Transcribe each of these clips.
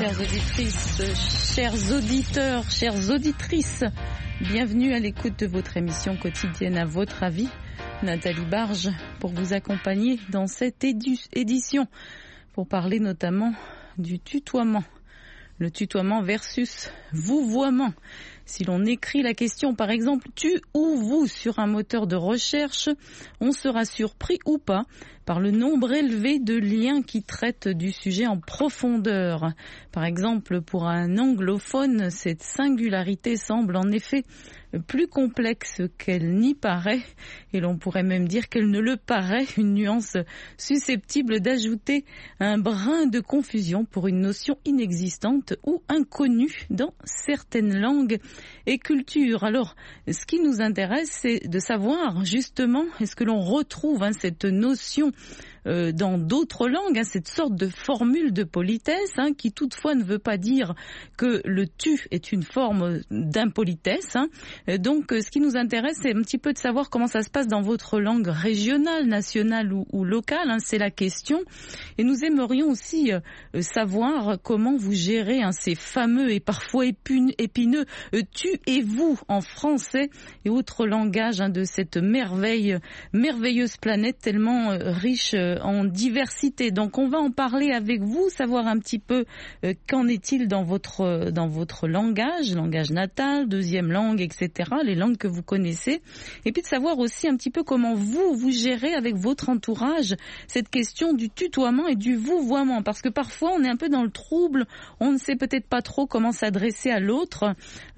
chères auditrices, chers auditeurs, chères auditrices. Bienvenue à l'écoute de votre émission quotidienne À votre avis. Nathalie Barge pour vous accompagner dans cette édition pour parler notamment du tutoiement. Le tutoiement versus vouvoiement. Si l'on écrit la question, par exemple, tu ou vous sur un moteur de recherche, on sera surpris ou pas par le nombre élevé de liens qui traitent du sujet en profondeur. Par exemple, pour un anglophone, cette singularité semble en effet plus complexe qu'elle n'y paraît, et l'on pourrait même dire qu'elle ne le paraît, une nuance susceptible d'ajouter un brin de confusion pour une notion inexistante ou inconnue dans certaines langues et cultures. Alors, ce qui nous intéresse, c'est de savoir justement, est-ce que l'on retrouve cette notion dans d'autres langues, cette sorte de formule de politesse qui toutefois ne veut pas dire que le tu est une forme d'impolitesse. Donc ce qui nous intéresse, c'est un petit peu de savoir comment ça se passe dans votre langue régionale, nationale ou locale, c'est la question. Et nous aimerions aussi savoir comment vous gérez ces fameux et parfois épineux tu et vous en français et autres langages de cette merveilleuse planète tellement riche en diversité. Donc on va en parler avec vous, savoir un petit peu qu'en est-il dans votre langage natal, deuxième langue, etc., les langues que vous connaissez, et puis de savoir aussi un petit peu comment vous gérez avec votre entourage cette question du tutoiement et du vouvoiement, parce que parfois on est un peu dans le trouble, on ne sait peut-être pas trop comment s'adresser à l'autre.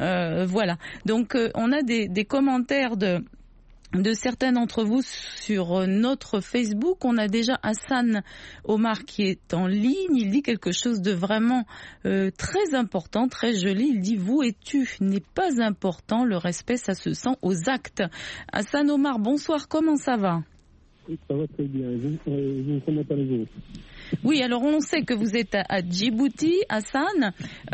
Voilà. Donc on a des commentaires de certains d'entre vous sur notre Facebook. On a déjà Hassan Omar qui est en ligne. Il dit quelque chose de vraiment très important, très joli. Il dit « Vous et tu n'est pas important. Le respect, ça se sent aux actes ». Hassan Omar, bonsoir. Comment ça va ? Ça va très bien. Comment allez-vous ? Oui, alors on sait que vous êtes à Djibouti, Hassan.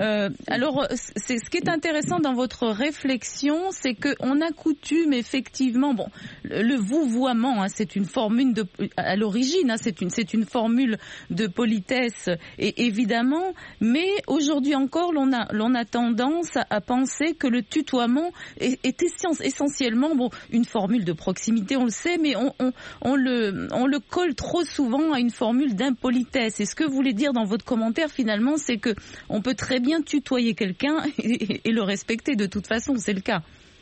Alors, c'est ce qui est intéressant dans votre réflexion, c'est qu'on a coutume effectivement, bon, le vouvoiement, c'est une formule à l'origine, c'est une formule de politesse, et évidemment, mais aujourd'hui encore, l'on a tendance à penser que le tutoiement est essentiellement, une formule de proximité, on le sait, mais on le colle trop souvent à une formule d'impolitesse. Et ce que vous voulez dire dans votre commentaire, finalement, c'est que on peut très bien tutoyer quelqu'un et le respecter de toute façon, c'est le cas.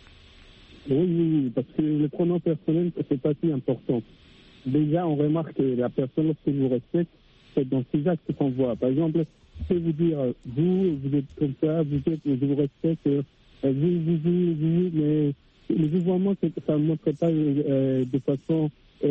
Oui, parce que le pronom personnel, c'est pas si important. Déjà, on remarque que la personne, lorsque vous respecte, c'est dans ses actes qu'on voit. Par exemple, je peux vous dire, vous êtes comme ça, je vous respecte, vous, mais le vouvoiement, ça ne montre pas de façon,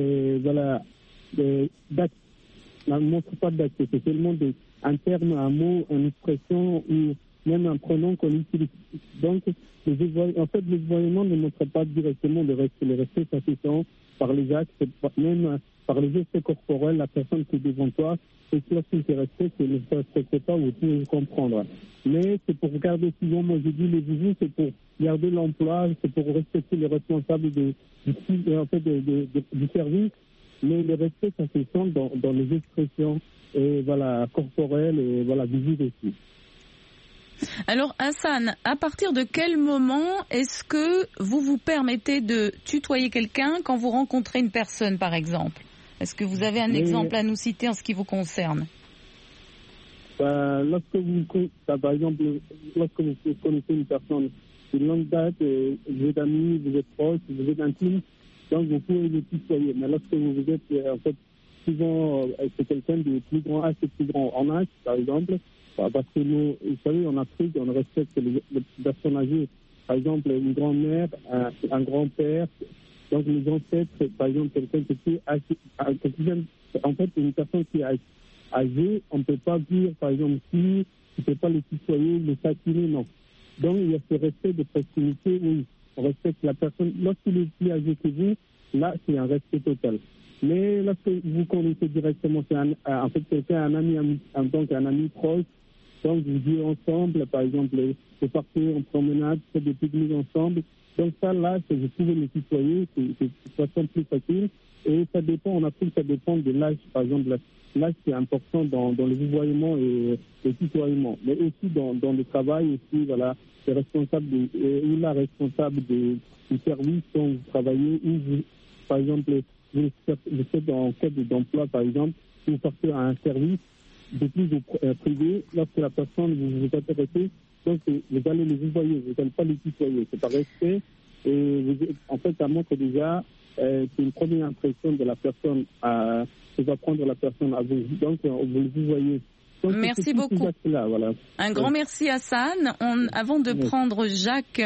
d'acte. Ça ne montre pas d'acte, c'est seulement un terme, un mot, une expression ou même un pronom qu'on utilise. Donc, le vouvoiement ne montre pas directement le respect. Le respect, ça se sent par les actes, même par les gestes corporels, la personne qui est devant toi, et lorsqu'il te respecte, il ne se respecte pas, vous pouvez comprendre. Mais c'est pour garder, souvent, moi je dis, les visites, c'est pour garder l'emploi, c'est pour respecter les responsables du service. Mais le respect, ça se sent dans les expressions corporelles et visibles aussi. Alors Hassan, à partir de quel moment est-ce que vous vous permettez de tutoyer quelqu'un quand vous rencontrez une personne, par exemple ? Est-ce que vous avez un exemple à nous citer en ce qui vous concerne ? Lorsque vous connaissez une personne de longue date, vous êtes amis, vous êtes proches, vous êtes intimes, donc vous pouvez le tutoyer. Mais lorsque vous êtes souvent c'est quelqu'un de plus grand âge, plus grand en âge, par exemple, parce que nous, vous savez, en Afrique, on respecte les personnes âgées. Par exemple, une grand-mère, un grand-père, donc les ancêtres, par exemple, quelqu'un qui est âgé, en fait, une personne qui est âgée, on ne peut pas dire, par exemple, si on ne peut pas le tutoyer, le taquiner, non. Donc, il y a ce respect de proximité, oui. On respecte la personne. Lorsqu'il est plus âgé que vous, là, c'est un respect total. Mais lorsque vous connaissez directement, c'est en fait quelqu'un, un ami proche, Donc, vous jouez ensemble, par exemple, vous partez en promenade, faites des pique-niques ensemble. Donc, ça, là, vous pouvez le tutoyer, c'est de façon plus facile. Et ça dépend, on a pris que ça dépend de l'âge. Par exemple, l'âge, c'est important dans le vouvoiement et le tutoiement. Mais aussi dans le travail, aussi, voilà, le responsable ou la responsable du service dont vous travaillez, ou vous, par exemple, vous êtes en quête d'emploi, par exemple, vous partez à un service de plus privé, lorsque la personne vous intéresse, donc vous allez les vouvoyer, vous n'allez pas les tutoyer. C'est par respect. Et en fait, ça montre déjà c'est une première impression de la personne qui va prendre la personne à vous. Donc, vous le vouvoyez. Donc, merci beaucoup. Là, voilà. Un grand merci Hassan. Avant de prendre Jacques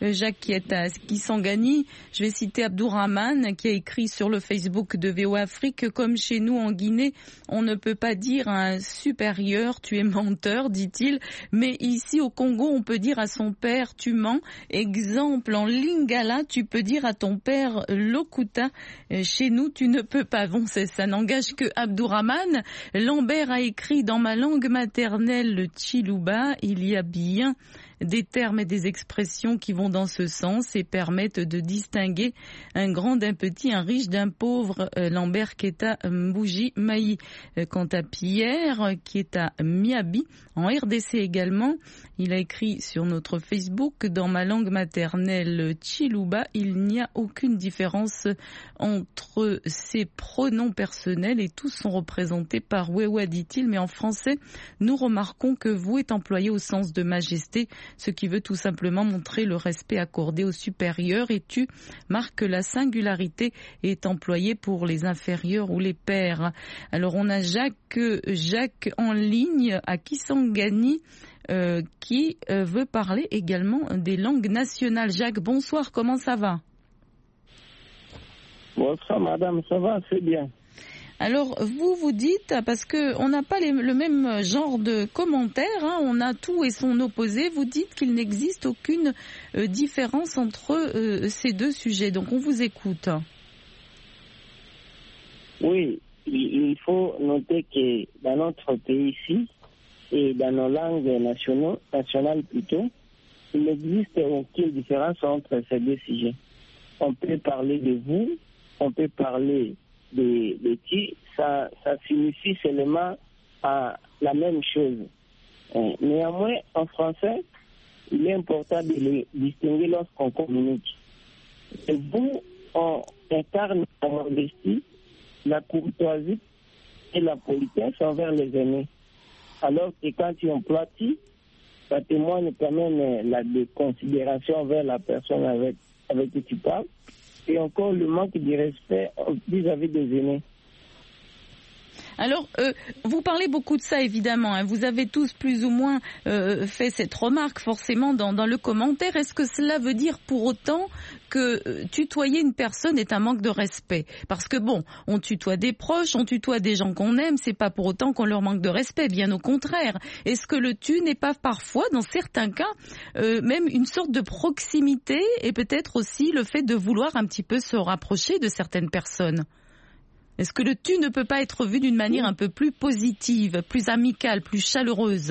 qui s'en gagne, je vais citer Abdourahmane qui a écrit sur le Facebook de VOA Afrique: comme chez nous en Guinée, on ne peut pas dire à un supérieur tu es menteur, dit-il, mais ici au Congo on peut dire à son père tu mens. Exemple, en Lingala tu peux dire à ton père Lokuta. Chez nous tu ne peux pas. Bon, ça n'engage que Abdourahmane. Lambert a écrit: dans ma langue maternelle, le Chiluba, il y a bien des termes et des expressions qui vont dans ce sens et permettent de distinguer un grand d'un petit, un riche d'un pauvre. Lambert qui est à Mbouji Maï. Quant à Pierre qui est à Miabi, en RDC également, il a écrit sur notre Facebook: dans ma langue maternelle Chiluba, il n'y a aucune différence entre ces pronoms personnels et tous sont représentés par Wewa, dit-il, mais en français, nous remarquons que vous est employé au sens de majesté, ce qui veut tout simplement montrer le respect accordé aux supérieurs, et tu marques que la singularité est employée pour les inférieurs ou les pairs. Alors on a Jacques en ligne à Kisangani qui veut parler également des langues nationales. Jacques, bonsoir, comment ça va? Bonsoir madame, ça va, c'est bien. Alors, vous dites, parce qu'on n'a pas le même genre de commentaires, hein, on a tout et son opposé, vous dites qu'il n'existe aucune différence entre ces deux sujets. Donc, on vous écoute. Oui, il faut noter que dans notre pays ici, et dans nos langues nationales plutôt, il n'existe aucune différence entre ces deux sujets. On peut parler de vous, on peut parler de qui, ça signifie seulement la même chose. Néanmoins, en français, il est important de les distinguer lorsqu'on communique. Et vous, on incarne la modestie, la courtoisie et la politesse envers les aînés. Alors que quand tu emploies tu, ça témoigne quand même la déconsidération envers la personne avec qui tu parles, et encore le manque de respect vis-à-vis des aînés. Alors, vous parlez beaucoup de ça, évidemment. Hein. Vous avez tous plus ou moins fait cette remarque, forcément, dans le commentaire. Est-ce que cela veut dire pour autant que tutoyer une personne est un manque de respect? Parce que, bon, on tutoie des proches, on tutoie des gens qu'on aime, c'est pas pour autant qu'on leur manque de respect, bien au contraire. Est-ce que le tu n'est pas parfois, dans certains cas, même une sorte de proximité et peut-être aussi le fait de vouloir un petit peu se rapprocher de certaines personnes? Est-ce que le tu ne peut pas être vu d'une manière un peu plus positive, plus amicale, plus chaleureuse?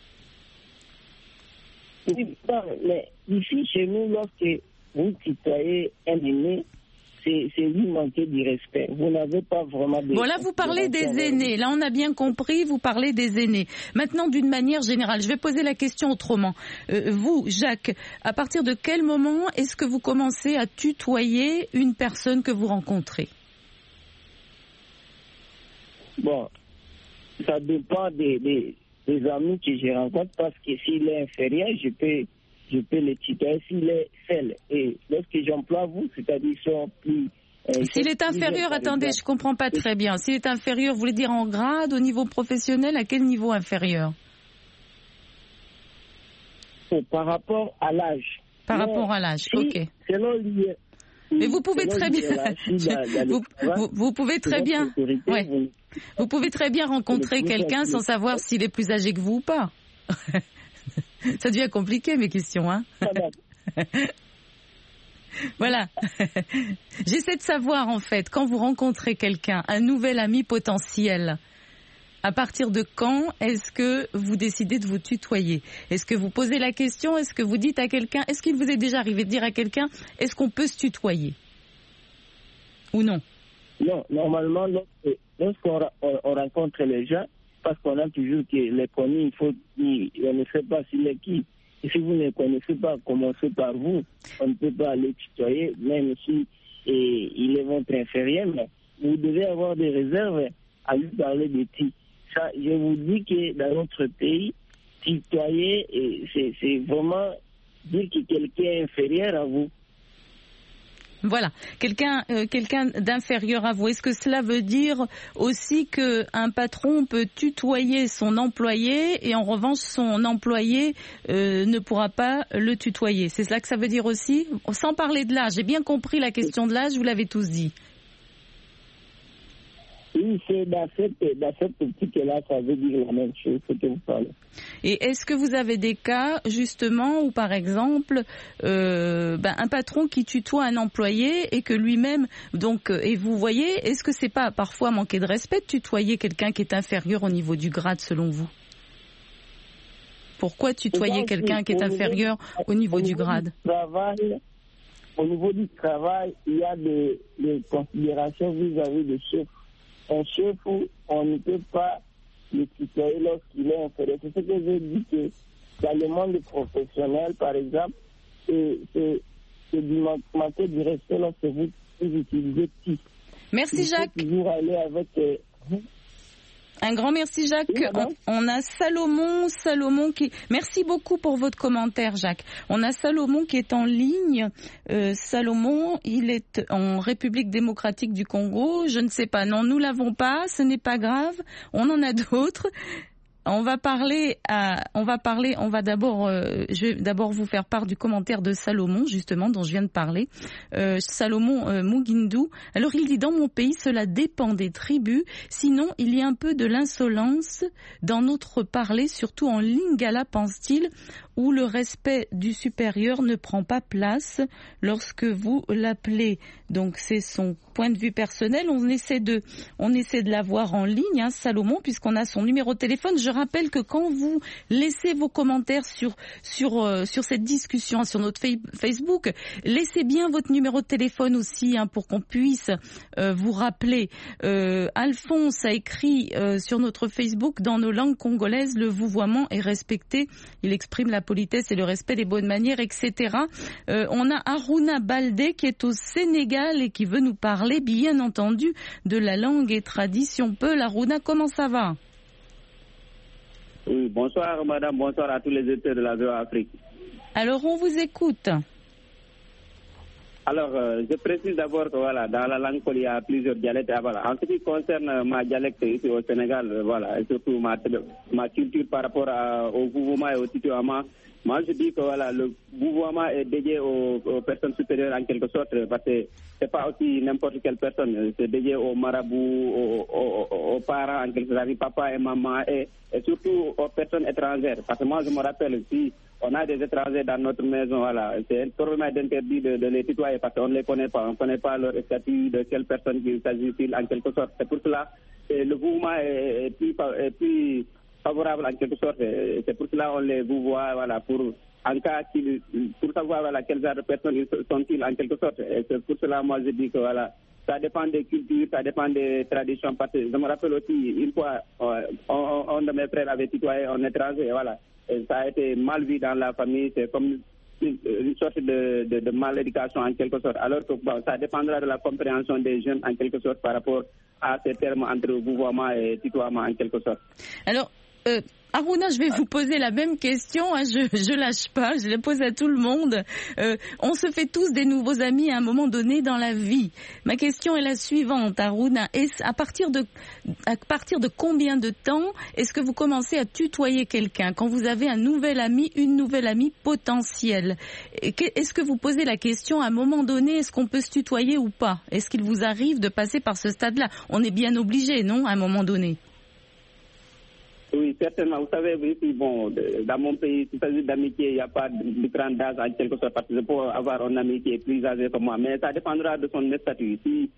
Oui, mais ici, chez nous, lorsque vous tutoyez un aîné, c'est lui manquer du respect. Vous n'avez pas vraiment de... Bon, là, vous parlez des aînés. Là, on a bien compris, vous parlez des aînés. Maintenant, d'une manière générale, je vais poser la question autrement. Vous, Jacques, à partir de quel moment est-ce que vous commencez à tutoyer une personne que vous rencontrez? Bon, ça dépend des amis que je rencontre, parce que s'il est inférieur, je peux le tutoyer. S'il est seul, et lorsque j'emploie vous, c'est-à-dire qu'ils sont plus... S'il est inférieur, attendez, je comprends pas très bien. S'il est inférieur, vous voulez dire en grade, au niveau professionnel, à quel niveau inférieur? Par rapport à l'âge. Par rapport à l'âge, ok. Selon lui... Mais vous pouvez très bien, vous pouvez très bien, ouais. Vous pouvez très bien rencontrer quelqu'un sans savoir s'il est plus âgé que vous ou pas. Ça devient compliqué mes questions, hein. Voilà. J'essaie de savoir en fait, quand vous rencontrez quelqu'un, un nouvel ami potentiel, À partir de quand est-ce que vous décidez de vous tutoyer? Est-ce que vous posez la question? Est-ce que vous dites à quelqu'un? Est-ce qu'il vous est déjà arrivé de dire à quelqu'un, est-ce qu'on peut se tutoyer? Ou non? Non, normalement, lorsqu'on rencontre les gens, parce qu'on a toujours que les connus, il faut dire, on ne sait pas s'il est qui. Et si vous ne connaissez pas, commencez par vous. On ne peut pas aller tutoyer, même si il est votre inférieur, mais vous devez avoir des réserves à lui parler de qui. Ça, je vous dis que dans notre pays, tutoyer, c'est vraiment dire que quelqu'un est inférieur à vous. Voilà, quelqu'un d'inférieur à vous. Est-ce que cela veut dire aussi qu'un patron peut tutoyer son employé et en revanche son employé ne pourra pas le tutoyer? C'est cela que ça veut dire aussi? Sans parler de l'âge, j'ai bien compris la question de l'âge, vous l'avez tous dit. Oui, c'est dans cette optique-là, ça veut dire la même chose, ce que vous parlez. Et est-ce que vous avez des cas, justement, où, par exemple, un patron qui tutoie un employé et que lui-même, donc, et vous voyez, est-ce que c'est pas parfois manquer de respect de tutoyer quelqu'un qui est inférieur au niveau du grade, selon vous? Pourquoi tutoyer quelqu'un qui est inférieur au niveau du grade? Au niveau du travail, il y a des considérations vis-à-vis des chefs. Un chef, on ne peut pas le tutoyer lorsqu'il est inférieur. C'est ce que je dis, que dans le monde professionnel, par exemple, c'est du manquer du respect lorsque vous utilisez qui. Merci Jacques. Il faut toujours aller avec... Un grand merci Jacques. Oui, on a Salomon qui... Merci beaucoup pour votre commentaire Jacques. On a Salomon qui est en ligne. Salomon, il est en République démocratique du Congo. Je ne sais pas, non, nous l'avons pas, ce n'est pas grave. On en a d'autres. On va d'abord, je vais d'abord vous faire part du commentaire de Salomon, justement, dont je viens de parler. Salomon Mugindu. Alors, il dit, dans mon pays, cela dépend des tribus. Sinon, il y a un peu de l'insolence dans notre parler, surtout en Lingala, pense-t-il, où le respect du supérieur ne prend pas place lorsque vous l'appelez. Donc, c'est son point de vue personnel. On essaie de l'avoir en ligne, hein, Salomon, puisqu'on a son numéro de téléphone. Je rappelle que quand vous laissez vos commentaires sur cette discussion, sur notre Facebook, laissez bien votre numéro de téléphone aussi, hein, pour qu'on puisse vous rappeler. Alphonse a écrit sur notre Facebook, dans nos langues congolaises, le vouvoiement est respecté. Il exprime la politesse et le respect des bonnes manières, etc. On a Aruna Baldé qui est au Sénégal et qui veut nous parler, bien entendu, de la langue et tradition Peul. Aruna, comment ça va? Oui, bonsoir madame, bonsoir à tous les auditeurs de la VOA Afrique. Alors, on vous écoute. Alors, je précise d'abord que voilà, dans la langue Peul, il y a plusieurs dialectes. Voilà. En ce qui concerne ma dialecte ici au Sénégal, voilà, et surtout ma culture par rapport au vouvoiement et au tutoiement, moi je dis que voilà, le vouvoiement est dédié aux personnes supérieures en quelque sorte, parce que c'est pas aussi n'importe quelle personne, c'est dédié aux marabouts, aux parents en quelque sorte, papa et maman, et surtout aux personnes étrangères. Parce que moi je me rappelle, si on a des étrangers dans notre maison, voilà, c'est totalement interdit de les tutoyer parce qu'on ne les connaît pas, on ne connaît pas leur statut, de quelle personne il s'agit-il en quelque sorte. C'est pour cela que le vouvoiement est plus favorable en quelque sorte. C'est pour cela qu'on les vouvoie, voilà, pour savoir voilà, quel genre de personnes sont-ils en quelque sorte. Et c'est pour cela moi je dis que voilà, ça dépend des cultures, ça dépend des traditions. Parce que je me rappelle aussi, une fois, un de mes frères avait tutoyé un étranger, voilà. Et ça a été mal vu dans la famille, c'est comme une sorte de malédiction en quelque sorte. Alors que bon, ça dépendra de la compréhension des jeunes en quelque sorte par rapport à ces termes entre vouvoiement et tutoiement en quelque sorte. Alors, Aruna, je vais vous poser la même question, hein, je lâche pas, je la pose à tout le monde. On se fait tous des nouveaux amis à un moment donné dans la vie. Ma question est la suivante, Aruna. À partir de combien de temps est-ce que vous commencez à tutoyer quelqu'un quand vous avez un nouvel ami, une nouvelle amie potentielle? Est-ce que vous posez la question à un moment donné, est-ce qu'on peut se tutoyer ou pas? Est-ce qu'il vous arrive de passer par ce stade-là? On est bien obligé, non, à un moment donné? Oui, certainement. Vous savez, ici, bon, dans mon pays, il s'agit d'amitié, il n'y a pas de grande âge en quelque sorte, parce que je peux avoir un ami qui est plus âgé que moi, mais ça dépendra de son statut. Si une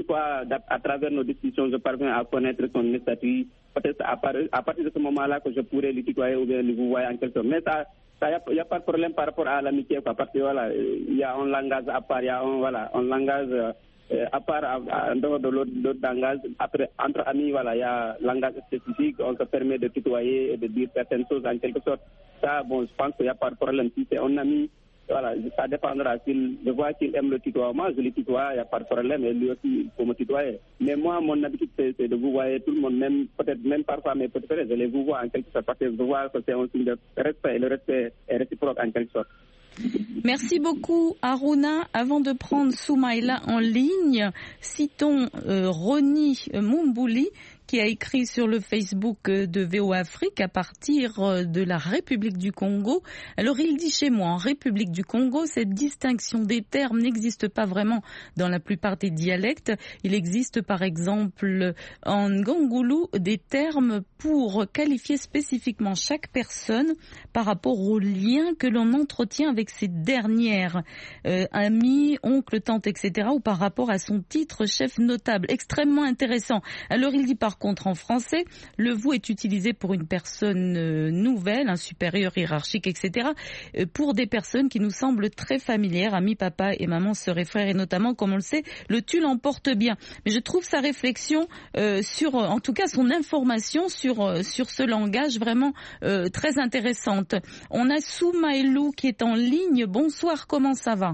fois, à travers nos discussions, je parviens à connaître son statut, peut-être à partir de ce moment-là que je pourrais le tutoyer ou bien le vous voyer en quelque sorte. Mais ça, il n'y a pas de problème par rapport à l'amitié, parce que voilà, il y a un langage à part, il y a un langage à part en dehors de l'autre langage. Après, entre amis, voilà, il y a un langage spécifique, on se permet de tutoyer et de dire certaines choses en quelque sorte. Ça, bon, je pense qu'il n'y a pas de problème. Si c'est un ami, voilà, ça dépendra. Je vois qu'il aime le tutoiement, je le tutoie, il n'y a pas de problème, et lui aussi, il faut me tutoyer. Mais moi, mon habitude, c'est de vous voir tout le monde, même peut-être même parfois mes petits frères, je les vous vois en quelque sorte, parce que je vois que c'est un signe de respect, et le respect est réciproque en quelque sorte. Merci beaucoup Aruna. Avant de prendre Soumaïla en ligne, citons Roni Mumbouli qui a écrit sur le Facebook de VOA Afrique à partir de la République du Congo. Alors il dit chez moi, en République du Congo, cette distinction des termes n'existe pas vraiment dans la plupart des dialectes. Il existe par exemple en Ngangulu des termes pour qualifier spécifiquement chaque personne par rapport au lien que l'on entretient avec ces dernières, amis, oncle, tante, etc., ou par rapport à son titre chef notable. Extrêmement intéressant. Alors il dit par contre en français, le vous est utilisé pour une personne nouvelle, un supérieur hiérarchique, etc., pour des personnes qui nous semblent très familières, amis, papa et maman, sœurs et frères, et notamment, comme on le sait, le tu l'emporte bien. Mais je trouve sa réflexion sur, en tout cas son information sur ce langage vraiment très intéressante. On a Soumaïlou qui est en ligne. Bonsoir, comment ça va?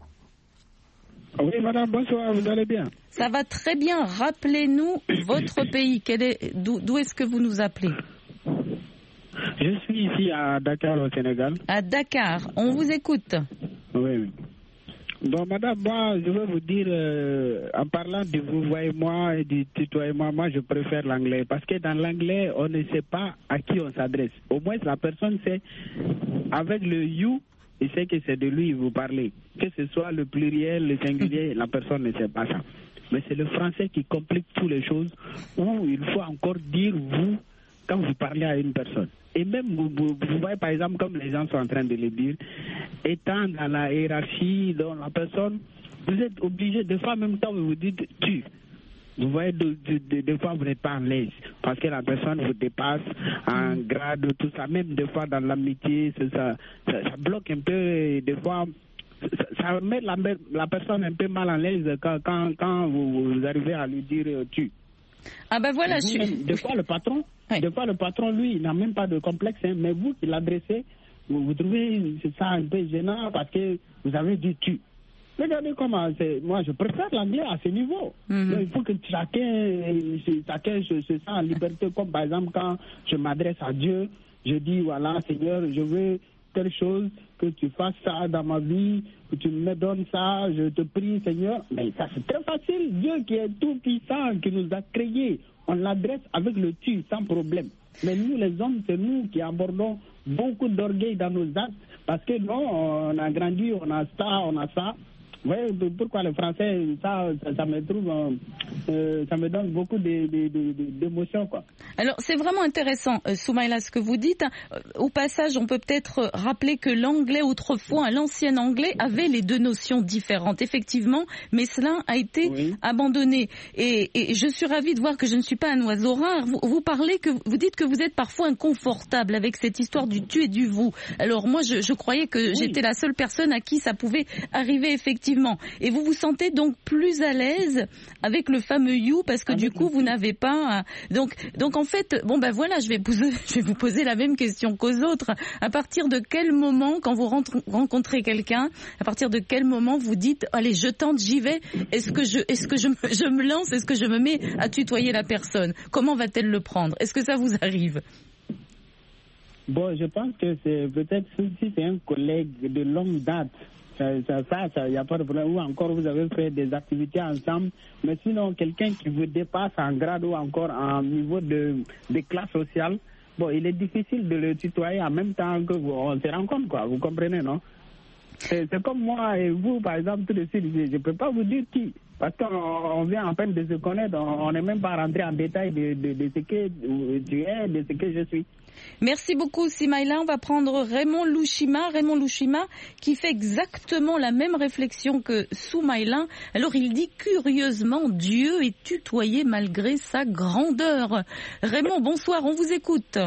Oui, madame, bonsoir, vous allez bien? Ça va très bien. Rappelez-nous votre pays. D'où est-ce que vous nous appelez? Je suis ici à Dakar, au Sénégal. À Dakar. On vous écoute. Oui. Donc, madame, moi, je veux vous dire, en parlant du vouvoiement et du tutoiement, moi, je préfère l'anglais. Parce que dans l'anglais, on ne sait pas à qui on s'adresse. Au moins, la personne sait, avec le you, il sait que c'est de lui que vous parlez. Que ce soit le pluriel, le singulier, la personne ne sait pas ça. Mais c'est le français qui complique toutes les choses, où il faut encore dire vous quand vous parlez à une personne. Et même, vous voyez par exemple, comme les gens sont en train de le dire, étant dans la hiérarchie, dans la personne, vous êtes obligé, des fois même quand vous dites tu, vous voyez, des fois vous n'êtes pas à l'aise, parce que la personne vous dépasse en grade, tout ça, même des fois dans l'amitié, ça bloque un peu, et des fois, ça met la personne un peu mal à l'aise quand vous arrivez à lui dire tu. Ah ben voilà, Des fois le patron, lui, il n'a même pas de complexe, hein, mais vous qui l'adressez, vous trouvez ça un peu gênant parce que vous avez dit tu. Regardez comment c'est. Moi, je préfère l'anglais à ce niveau. Donc, il faut que chacun se sent en liberté. Comme par exemple, quand je m'adresse à Dieu, je dis voilà, Seigneur, je veux telle chose, que tu fasses ça dans ma vie, que tu me donnes ça, je te prie, Seigneur. Mais ça, c'est très facile. Dieu qui est tout puissant, qui nous a créés, on l'adresse avec le tu, sans problème. Mais nous, les hommes, c'est nous qui abordons beaucoup d'orgueil dans nos actes, parce que non, on a grandi, on a ça. Oui, pourquoi le français, ça me trouve, ça me donne beaucoup d'émotions, quoi. Alors, c'est vraiment intéressant, Soumaïla, ce que vous dites. Au passage, on peut peut-être rappeler que l'anglais, autrefois, l'ancien anglais, avait les deux notions différentes, effectivement, mais cela a été abandonné. Et je suis ravie de voir que je ne suis pas un oiseau rare. Vous dites que vous êtes parfois inconfortable avec cette histoire du tu et du vous. Alors, moi, je croyais que j'étais la seule personne à qui ça pouvait arriver, effectivement. Et vous vous sentez donc plus à l'aise avec le fameux you parce que du coup vous n'avez pas donc en fait voilà, je vais vous poser la même question qu'aux autres. À partir de quel moment, quand vous rencontrez quelqu'un, à partir de quel moment vous dites allez, je tente, j'y vais, est-ce que je me lance, est-ce que je me mets à tutoyer la personne? Comment va-t-elle le prendre? Est-ce que ça vous arrive? Bon, je pense que c'est peut-être si c'est un collègue de longue date, ça, il n'y a pas de problème. Ou encore, vous avez fait des activités ensemble. Mais sinon, quelqu'un qui vous dépasse en grade ou encore en niveau de classe sociale, bon, il est difficile de le tutoyer en même temps que on se rencontre, quoi. Vous comprenez, non? C'est comme moi et vous, par exemple, tout de suite, je ne peux pas vous dire qui. Parce qu'on vient en peine de se connaître, on n'est même pas rentré en détail de ce que tu es, de ce que je suis. Merci beaucoup, Simaïla. On va prendre Raymond Louchima. Raymond Louchima qui fait exactement la même réflexion que Soumaïla. Alors il dit curieusement, Dieu est tutoyé malgré sa grandeur. Raymond, bonsoir, on vous écoute.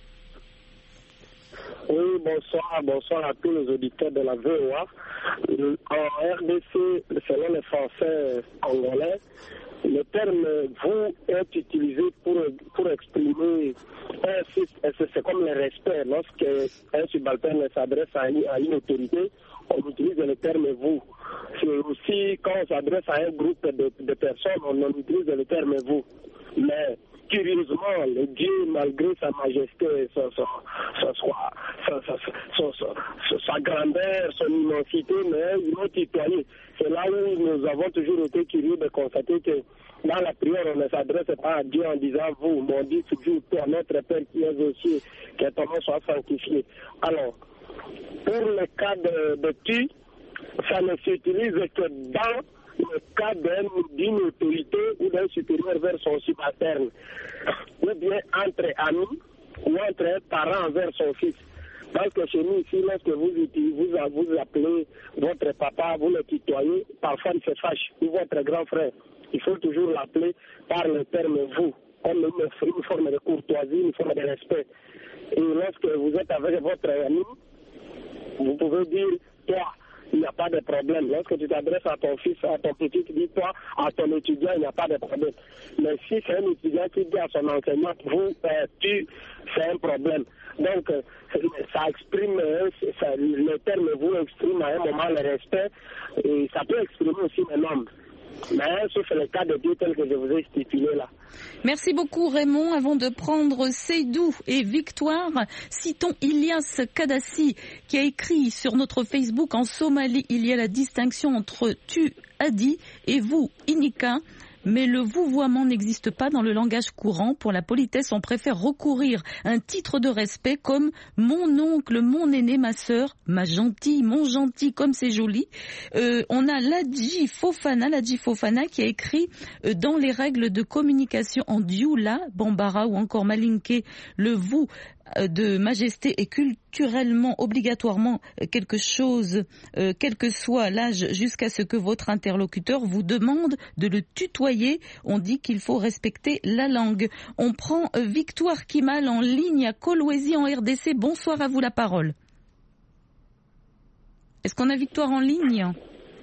Oui, bonsoir à tous les auditeurs de la VOA. En RDC, selon les Français congolais, le terme « vous » est utilisé pour exprimer c'est comme le respect. Lorsqu'un subalterne s'adresse à une autorité, on utilise le terme « vous ». C'est aussi quand on s'adresse à un groupe de personnes, on utilise le terme « vous ». Mais curieusement, le Dieu, malgré sa majesté, sa grandeur, son immensité, mais il m'a tutoyé. C'est là où nous avons toujours été curieux de constater que dans la prière, on ne s'adresse pas à Dieu en disant « vous », mais on dit toujours « toi, notre Père qui es aux cieux, que ton nom soit sanctifié ». Alors, pour le cas de tu, ça ne s'utilise que dans le cas d'une autorité ou d'un supérieur vers son subalterne, ou bien entre amis ou entre un parent vers son fils. Parce que chez nous ici, lorsque vous appelez votre papa, vous le tutoyez, parfois il se fâche, ou votre grand frère. Il faut toujours l'appeler par le terme vous, comme une forme de courtoisie, une forme de respect. Et lorsque vous êtes avec votre ami, vous pouvez dire toi. Il n'y a pas de problème. Lorsque tu t'adresses à ton fils, à ton petit, tu dis toi, à ton étudiant, il n'y a pas de problème. Mais si c'est un étudiant qui dit à son enseignant, vous, c'est un problème. Donc, ça exprime, le terme vous exprime à un moment le respect, et ça peut exprimer aussi un homme. Mais sauf le cas de Dieu tel que je vous ai stipulé là. Merci beaucoup Raymond. Avant de prendre Seydou et Victoire, citons Ilyas Kadassi qui a écrit sur notre Facebook: en Somalie, il y a la distinction entre tu as dit et vous, Inika. Mais le vouvoiement n'existe pas dans le langage courant. Pour la politesse, on préfère recourir à un titre de respect comme mon oncle, mon aîné, ma sœur, ma gentille, mon gentil, comme c'est joli. On a Ladji Fofana qui a écrit dans les règles de communication en Dioula, Bambara ou encore Malinké, le vous de majesté est culturellement obligatoirement quelque chose, quel que soit l'âge, jusqu'à ce que votre interlocuteur vous demande de le tutoyer. On dit qu'il faut respecter la langue. On prend Victoire Kimal en ligne à Kolwezi en RDC. Bonsoir, à vous la parole. Est-ce qu'on a Victoire en ligne?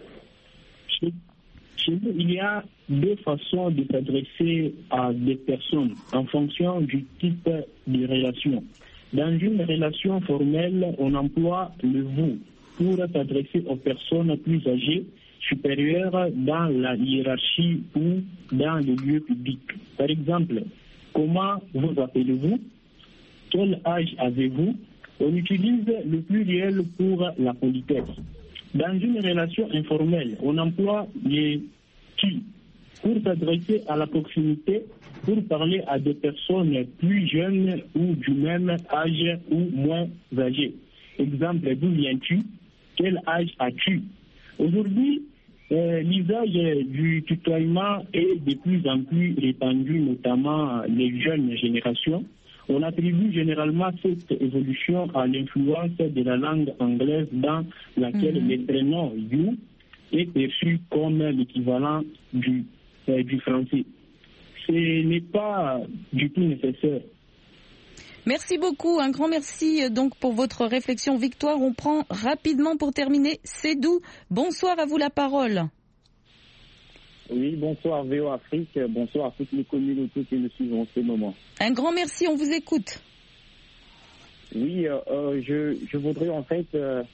Chez nous, il y a deux façons de s'adresser à des personnes en fonction du type de relation. Dans une relation formelle, on emploie le vous pour s'adresser aux personnes plus âgées, supérieures dans la hiérarchie ou dans le lieu public. Par exemple, comment vous appelez-vous? Quel âge avez-vous? On utilise le pluriel pour la politesse. Dans une relation informelle, on emploie les tu pour s'adresser à la proximité, pour parler à des personnes plus jeunes ou du même âge ou moins âgées. Exemple, d'où viens-tu? Quel âge as-tu? Aujourd'hui, l'usage du tutoiement est de plus en plus répandu, notamment les jeunes générations. On attribue généralement cette évolution à l'influence de la langue anglaise dans laquelle le prénom « you » est perçu comme l'équivalent du français. Ce n'est pas du tout nécessaire. Merci beaucoup, un grand merci donc pour votre réflexion. Victoire, on prend rapidement pour terminer Seydou. Bonsoir, à vous la parole. Oui, bonsoir VO Afrique, bonsoir à toutes les communautés qui nous suivent en ce moment. Un grand merci, on vous écoute. Oui, je voudrais en fait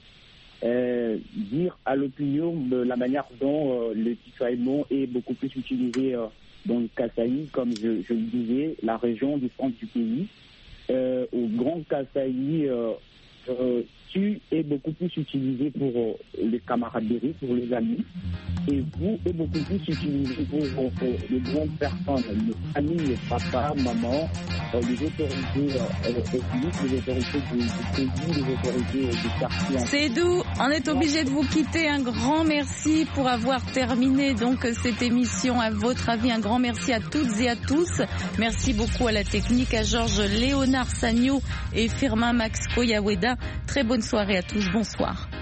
dire à l'opinion de la manière dont le tutoiement est beaucoup plus utilisé dans le Kasaï, comme je le disais, la région du centre du pays. Au Grand Kasaï, tu est beaucoup plus utilisé pour les camaraderies, pour les amis, et vous est beaucoup plus utilisé pour les grandes personnes, les familles, les papas, maman, les autorités ethniques, les autorités du pays, les autorités du quartier. Seydou, on est obligé de vous quitter. Un grand merci pour avoir terminé donc cette émission. À votre avis, un grand merci à toutes et à tous. Merci beaucoup à la technique, à Georges Léonard Sagno et Firmin Max Koyaweda. Très bonne soirée à tous. Bonsoir.